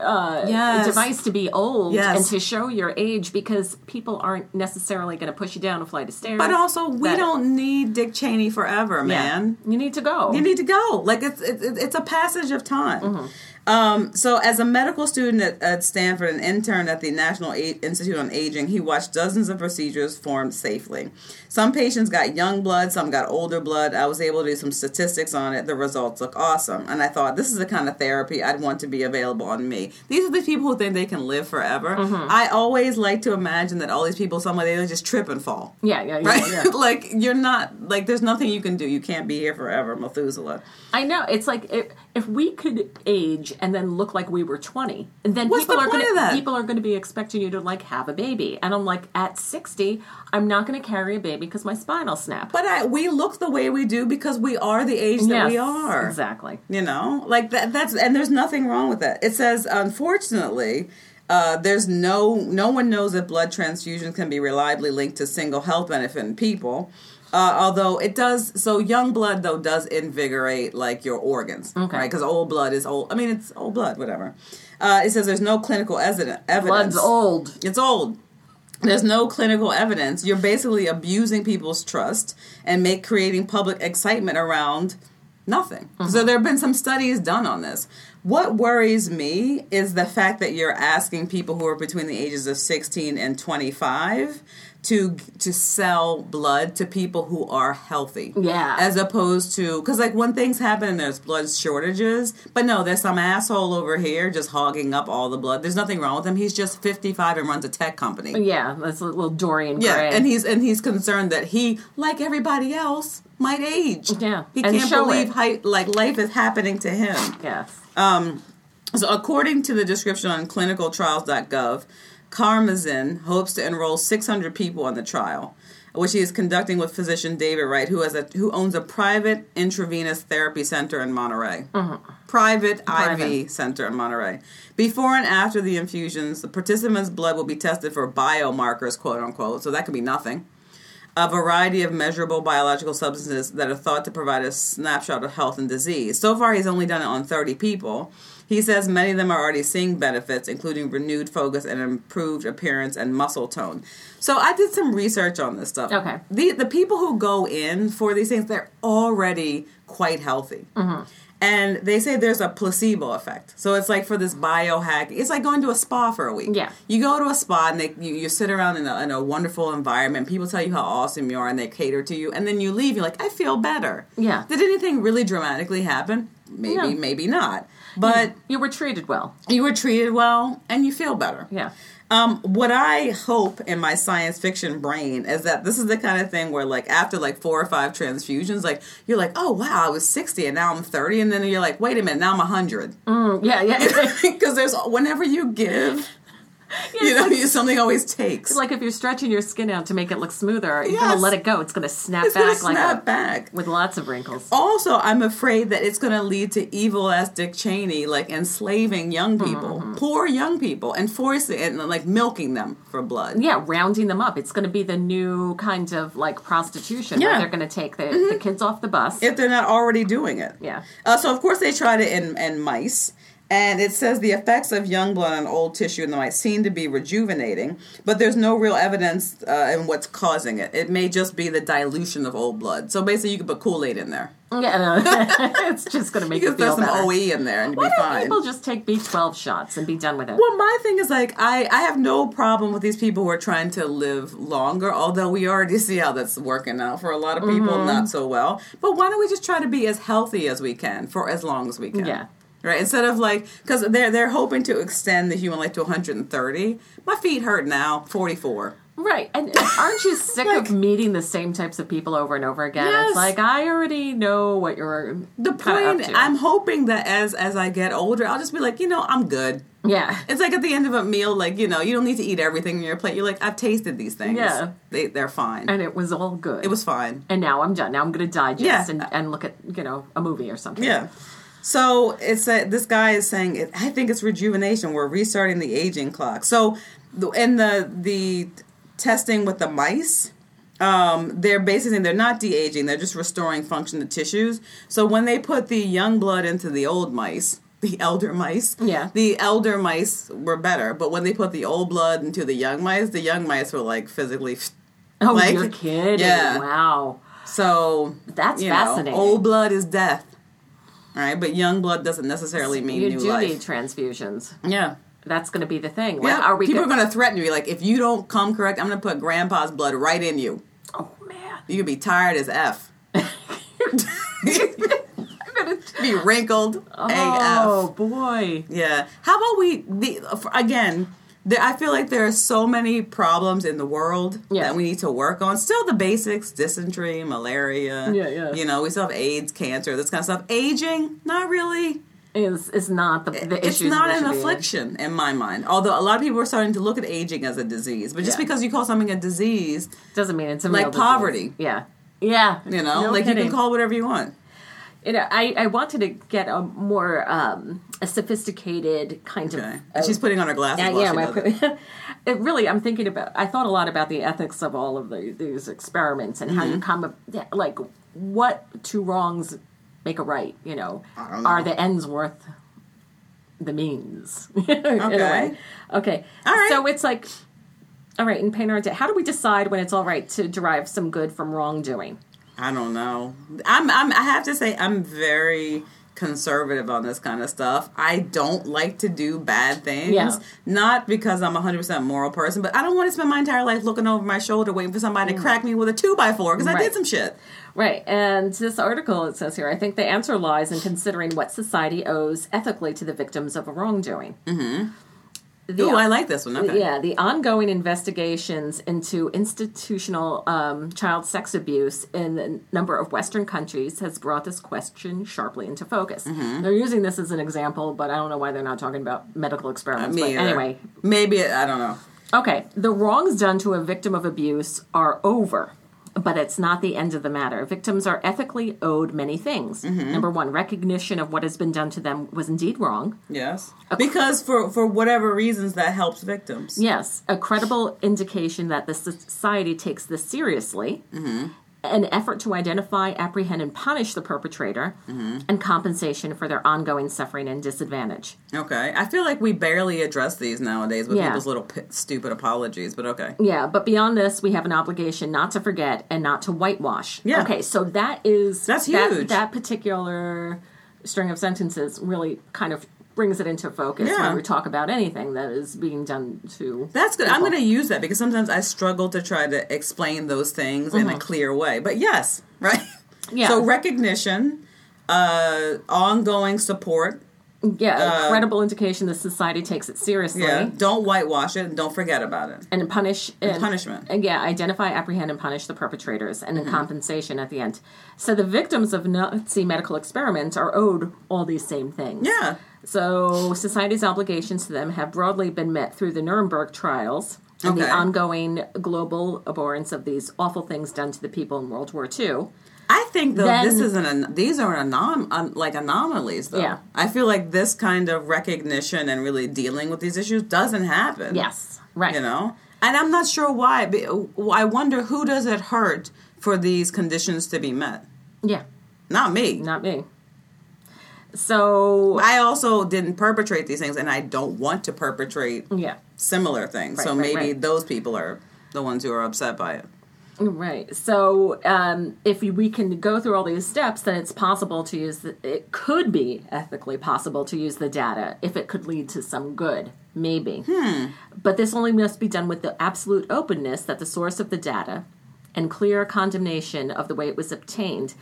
device to be old and to show your age, because people aren't necessarily going to push you down a flight of stairs. But also, we don't need Dick Cheney forever, man. You need to go. You need to go. Like, it's a passage of time. So as a medical student at Stanford, an intern at the National Institute on Aging, he watched dozens of procedures formed safely. Some patients got young blood, some got older blood. I was able to do some statistics on it. The results look awesome. And I thought, this is the kind of therapy I'd want to be available on me. These are the people who think they can live forever. I always like to imagine that all these people, somebody, they just trip and fall. Yeah. Right? Like, you're not, like, there's nothing you can do. You can't be here forever, Methuselah. I know. It's like if we could age and then look like we were 20, and then What's people the are point of that? People are going to be expecting you to like have a baby, and I'm like, at 60, I'm not going to carry a baby because my spine will snap. But we look the way we do because we are the age that we are. Exactly. You know, like that's and there's nothing wrong with that. It says, unfortunately, there's no one knows if blood transfusions can be reliably linked to single health benefit in people. Although it does, so young blood, though, does invigorate, like, your organs, right? Because old blood is old. I mean, it's old blood, whatever. It says there's no clinical evidence. Blood's old. It's old. There's no clinical evidence. You're basically abusing people's trust and creating public excitement around nothing. So there have been some studies done on this. What worries me is the fact that you're asking people who are between the ages of 16 and 25 to sell blood to people who are healthy. Yeah. As opposed to, because like when things happen and there's blood shortages, but no, there's some asshole over here just hogging up all the blood. There's nothing wrong with him. He's just 55 and runs a tech company. Yeah, that's a little Dorian Gray. Yeah, and he's concerned that he, like everybody else, might age. Yeah, He and can't show believe it. life is happening to him. Yes. So according to the description on clinicaltrials.gov, Karmazin hopes to enroll 600 people in the trial, which he is conducting with physician David Wright, who owns a private intravenous therapy center in Monterey. Private IV center in Monterey. Before and after the infusions, the participants' blood will be tested for biomarkers, quote unquote, so that could be nothing. A variety of measurable biological substances that are thought to provide a snapshot of health and disease. So far, he's only done it on 30 people. He says many of them are already seeing benefits, including renewed focus and improved appearance and muscle tone. So I did some research on this stuff. Okay. The people who go in for these things, they're already quite healthy. And they say there's a placebo effect. So it's like for this biohack, it's like going to a spa for a week. Yeah. You go to a spa and you sit around in a wonderful environment. People tell you how awesome you are and they cater to you. And then you leave, you're like, I feel better. Yeah. Did anything really dramatically happen? Maybe, No. maybe not. But You were treated well. you were treated well and you feel better. Yeah. What I hope in my science fiction brain is that this is the kind of thing where, like, after, like, 4 or 5 transfusions, like, you're like, oh, wow, I was 60 and now I'm 30. And then you're like, wait a minute, now I'm 100. Yeah. Because whenever you give, something always takes. It's like if you're stretching your skin out to make it look smoother, you're Yes. going to let it go. It's going to snap It's back going to like snap back. with lots of wrinkles. Also, I'm afraid that it's going to lead to evil-ass Dick Cheney, like, enslaving young people, poor young people, and forcing and, like, milking them for blood. Yeah, rounding them up. It's going to be the new kind of like prostitution where Yeah. they're going to take the kids off the bus. If they're not already doing it. Yeah. So, of course, they tried it in mice. And it says the effects of young blood on old tissue in the mice seem to be rejuvenating, but there's no real evidence in what's causing it. It may just be the dilution of old blood. So basically, you could put Kool-Aid in there. Yeah, no. It's just going to make You you could throw feel some better. OE in there and Why you'd be don't fine. people just take B12 shots and be done with it? Well, my thing is, like, I have no problem with these people who are trying to live longer, although we already see how that's working out for a lot of people, not so well. But why don't we just try to be as healthy as we can for as long as we can? Yeah. Right, instead of like, because they're hoping to extend the human life to 130. My feet hurt now, 44. Right. And aren't you sick of meeting the same types of people over and over again? Yes. It's like, I already know what you're The kinda point, up to. I'm hoping that as I get older, I'll just be like, I'm good. Yeah. It's like at the end of a meal, like, you don't need to eat everything on your plate. You're like, I've tasted these things. Yeah. They're fine. And it was all good. It was fine. And now I'm done. Now I'm going to digest Yeah. and look at, a movie or something. Yeah. So this guy is saying, I think it's rejuvenation. We're restarting the aging clock. So in the testing with the mice, they're basically saying they're not de-aging. They're just restoring function to tissues. So when they put the young blood into the old mice, the elder mice, the elder mice were better. But when they put the old blood into the young mice were like physically. Oh, like, you're kidding. Yeah. Wow. So That's fascinating. Old blood is death. All right, but young blood doesn't necessarily mean You new do life. need transfusions. Yeah. That's going to be the thing. Yeah, Are we people are going to threaten you. Like, if you don't come correct, I'm going to put grandpa's blood right in you. Oh, man. You could be tired as F. Be wrinkled Oh, AF. boy. Yeah. How about I feel like there are so many problems in the world that we need to work on. Still the basics, dysentery, malaria. Yeah. We still have AIDS, cancer, this kind of stuff. Aging, not really. Is not the It's issue. not an affliction in my mind. Although a lot of people are starting to look at aging as a disease. But just because you call something a disease, doesn't mean it's a like real poverty. disease. Yeah. Yeah. No you kidding. can call whatever you want. I wanted to get a more a sophisticated kind Okay. of. She's putting on her glasses. I'm thinking about. I thought a lot about the ethics of all of these experiments and how you come up, like what two wrongs make a right. I don't know. Are the ends worth the means? Okay. Okay. All right. So it's like. All right, and paint our day. How do we decide when it's all right to derive some good from wrongdoing? I don't know. I have to say, I'm very conservative on this kind of stuff. I don't like to do bad things. Yeah. Not because I'm a 100% moral person, but I don't want to spend my entire life looking over my shoulder waiting for somebody to crack me with a 2x4 because I did some shit. Right, and this article, it says here, I think the answer lies in considering what society owes ethically to the victims of a wrongdoing. Mm-hmm. I like this one. Okay. Yeah, the ongoing investigations into institutional child sex abuse in a number of Western countries has brought this question sharply into focus. Mm-hmm. They're using this as an example, but I don't know why they're not talking about medical experiments. But anyway. Maybe, I don't know. Okay, the wrongs done to a victim of abuse are over. But it's not the end of the matter. Victims are ethically owed many things. Mm-hmm. Number one, recognition of what has been done to them was indeed wrong. Yes. Because for whatever reasons that helps victims. Yes. A credible indication that the society takes this seriously. Mm-hmm. An effort to identify, apprehend, and punish the perpetrator. Mm-hmm. And compensation for their ongoing suffering and disadvantage. Okay. I feel like we barely address these nowadays with people's little stupid apologies, but okay. Yeah, but beyond this, we have an obligation not to forget and not to whitewash. Yeah. Okay, so that's huge. That particular string of sentences really kind of brings it into focus when we talk about anything that is being done to That's good. people. I'm going to use that because sometimes I struggle to try to explain those things in a clear way. But yes, right? Yeah. So recognition, ongoing support. Yeah, a credible indication that society takes it seriously. Yeah, don't whitewash it and don't forget about it. And punishment. And identify, apprehend, and punish the perpetrators, and then compensation at the end. So the victims of Nazi medical experiments are owed all these same things. Yeah. So society's obligations to them have broadly been met through the Nuremberg trials and the ongoing global abhorrence of these awful things done to the people in World War II. I think though these are anomalies though. Yeah. I feel like this kind of recognition and really dealing with these issues doesn't happen. Yes, right. You know, and I'm not sure why. I wonder who does it hurt for these conditions to be met. Yeah, not me. Not me. So I also didn't perpetrate these things, and I don't want to perpetrate similar things. Right, so maybe those people are the ones who are upset by it. Right. So if we can go through all these steps, then it's possible to use it could be ethically possible to use the data if it could lead to some good, maybe. But this only must be done with the absolute openness that the source of the data and clear condemnation of the way it was obtained.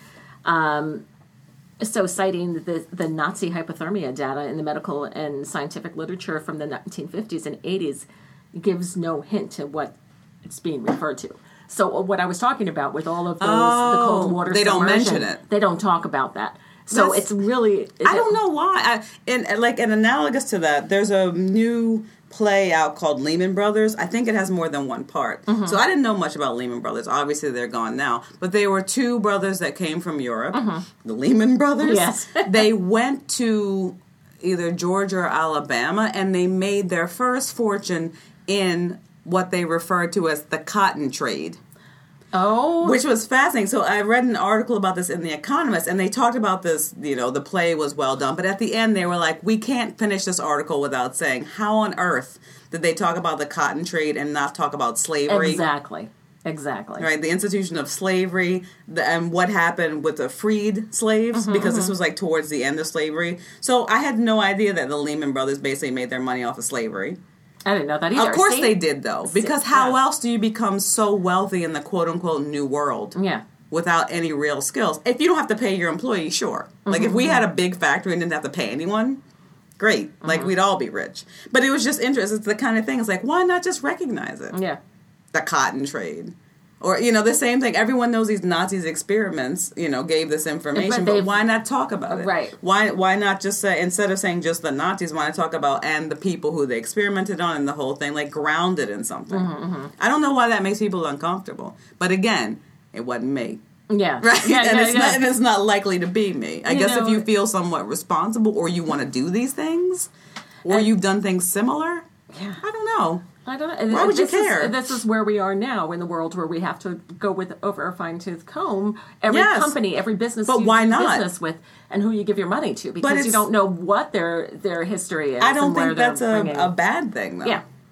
So citing the Nazi hypothermia data in the medical and scientific literature from the 1950s and 80s gives no hint to what it's being referred to. So what I was talking about with all of those, the cold water they don't submersion, mention it. They don't talk about that. So it's really... I don't know why. And analogous to that, there's a new play out called Lehman Brothers. I think it has more than one part. Mm-hmm. So I didn't know much about Lehman Brothers. Obviously, they're gone now. But they were two brothers that came from Europe. Mm-hmm. The Lehman Brothers. Yes. They went to either Georgia or Alabama, and they made their first fortune in what they referred to as the cotton trade. Oh. Which was fascinating. So I read an article about this in The Economist, and they talked about this, the play was well done. But at the end, they were like, we can't finish this article without saying, how on earth did they talk about the cotton trade and not talk about slavery? Exactly. Right, the institution of slavery, and what happened with the freed slaves, because this was like towards the end of slavery. So I had no idea that the Lehman Brothers basically made their money off of slavery. I didn't know that either. Of course they did, though. Because how else do you become so wealthy in the quote-unquote new world? Yeah. Without any real skills? If you don't have to pay your employees, sure. Like, if we had a big factory and didn't have to pay anyone, great. Like, we'd all be rich. But it was just interesting. It's the kind of thing, it's like, why not just recognize it? Yeah. The cotton trade. Or, the same thing. Everyone knows these Nazis experiments, gave this information, but why not talk about it? Right. Why not just say, instead of saying just the Nazis, why not talk about and the people who they experimented on and the whole thing, like ground it in something? I don't know why that makes people uncomfortable. But again, it wasn't me. Yeah. Right? Yeah, and it's not likely to be me. I guess if you feel somewhat responsible or you want to do these things or you've done things similar, I don't know. I don't know. Why would you care? This is where we are now in the world where we have to go over a fine-tooth comb. Every company, every business but you why do not? business with and who you give your money to because you don't know what their history is. I don't and where think that's they're bringing. a bad thing, though. Yeah.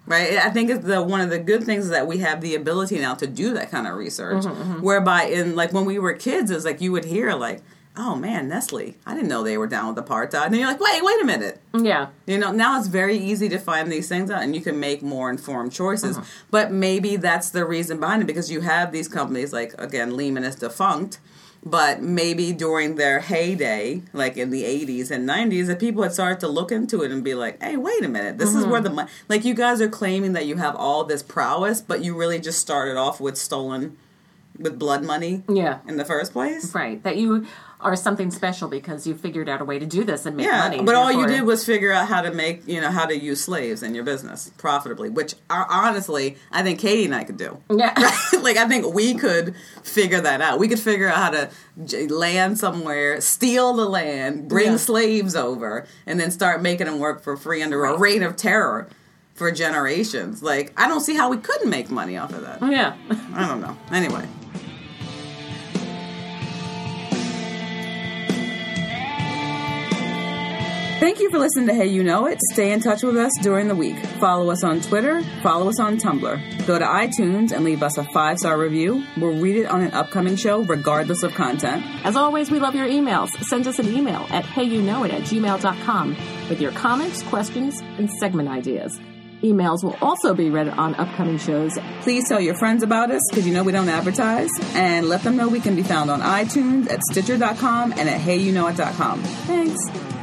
Right? I think it's one of the good things is that we have the ability now to do that kind of research. Whereby when we were kids, it's like you would hear like, oh man, Nestle, I didn't know they were down with apartheid. And you're like, wait a minute. Yeah. Now it's very easy to find these things out and you can make more informed choices. But maybe that's the reason behind it, because you have these companies like, again, Lehman is defunct. But maybe during their heyday, like in the 80s and 90s, that people had started to look into it and be like, hey, wait a minute. This is where the money... Like, you guys are claiming that you have all this prowess, but you really just started off with blood money in the first place. Right. That you are something special because you figured out a way to do this and make money. But all you did was figure out how to make, how to use slaves in your business profitably, which honestly, I think Katie and I could do. Yeah. Like, I think we could figure that out. We could figure out how to land somewhere, steal the land, bring slaves over, and then start making them work for free under a reign of terror for generations. Like, I don't see how we couldn't make money off of that. Yeah. I don't know. Anyway. Thank you for listening to Hey You Know It. Stay in touch with us during the week. Follow us on Twitter. Follow us on Tumblr. Go to iTunes and leave us a 5-star review. We'll read it on an upcoming show, regardless of content. As always, we love your emails. Send us an email at heyyouknowit@gmail.com with your comments, questions, and segment ideas. Emails will also be read on upcoming shows. Please tell your friends about us, because we don't advertise. And let them know we can be found on iTunes, at Stitcher.com, and at heyyouknowit.com. Thanks.